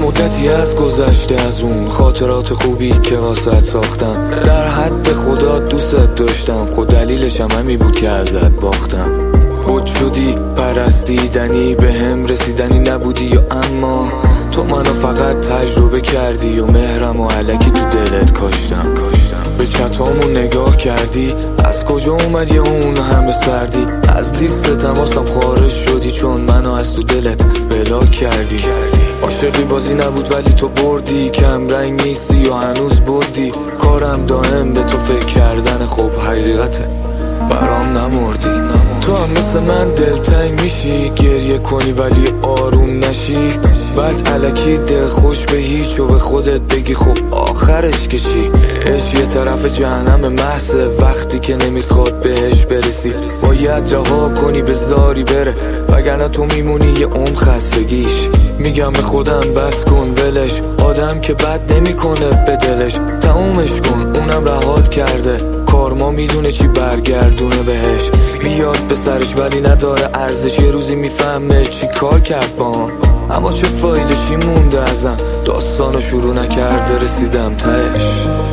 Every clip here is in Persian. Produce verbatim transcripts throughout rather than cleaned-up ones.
مدتی از گذشته از اون خاطرات خوبی که واسط ساختم. در حد خدا دوست داشتم، خود دلیلشم همی بود که ازت باختم. بود شدی پرستیدنی، به هم رسیدنی نبودی یا اما تو منو فقط تجربه کردی و مهرم و علکی تو دلت کاشتم. به چتامون نگاه کردی، از کجا اومدی اون همه سردی؟ از لیست تماسم خارج شدی چون منو از تو دلت بلاک کردی. عاشقی بازی نبود ولی تو بردی، کم رنگ نیستی و هنوز بردی. کارم دائم به تو فکر کردن، خب حقیقته برام نمردی. تو هم مثل من دلتنگ میشی، گریه کنی ولی آروم نشی، بعد علکی دل خوش به هیچ و به خودت بگی خب آخرش که چی؟ عشق یه طرف جهنم محضه، وقتی که نمیخواد بهش برسی باید رها کنی بذاری بره، وگرنه تو میمونی یه عمر خستگیش. میگم به خودم بس کن ولش، آدم که بد نمیکنه به دلش، تمومش کن اونم رهات کرده، کارما میدونه چی برگردونه بهش. بیاد به سرش ولی نداره ارزش، یه روزی میفهمه چی کار کرد با هم. اما چه فایده، چی مونده ازم؟ داستانو شروع نکرده رسیدم تهش.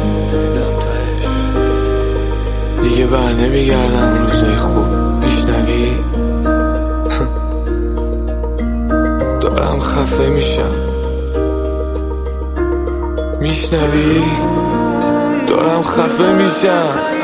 دیگه بر نمیگردم اون روزای خوب، میشنوی؟ دارم خفه میشم، میشنوی؟ دارم خفه میشم.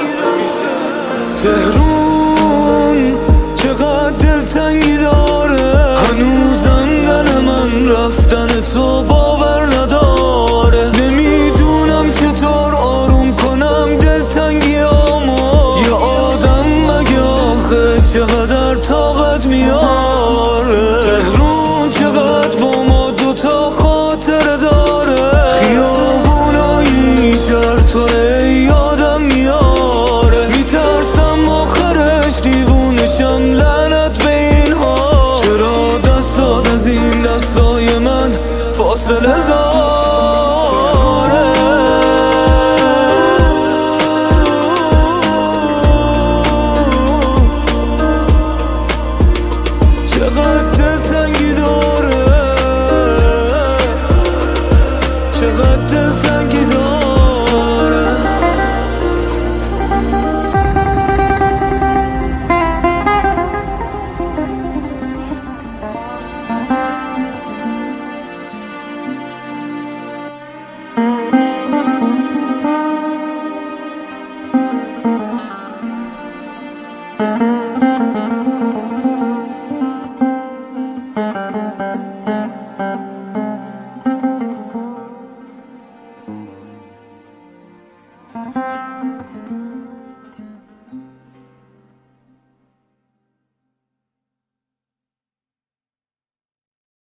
تهرون چقدر دلتنگی داره، هنوزم دل من رفتن تو باور نداره. نمیدونم چطور آروم کنم دلتنگیامو، یه آدم مگه آخه چقدر طاقت میاره؟ تهرون چقدر با ما دوتا خاطره داره، خیابونای شهر تو یادم میاره. میترسم آخرش دیوونشم، لعنت به اینها، چرا دستات از این دستای من فاصله زاره؟ چقدر دلتنگی داره، چقدر دلتنگی داره. Thank you.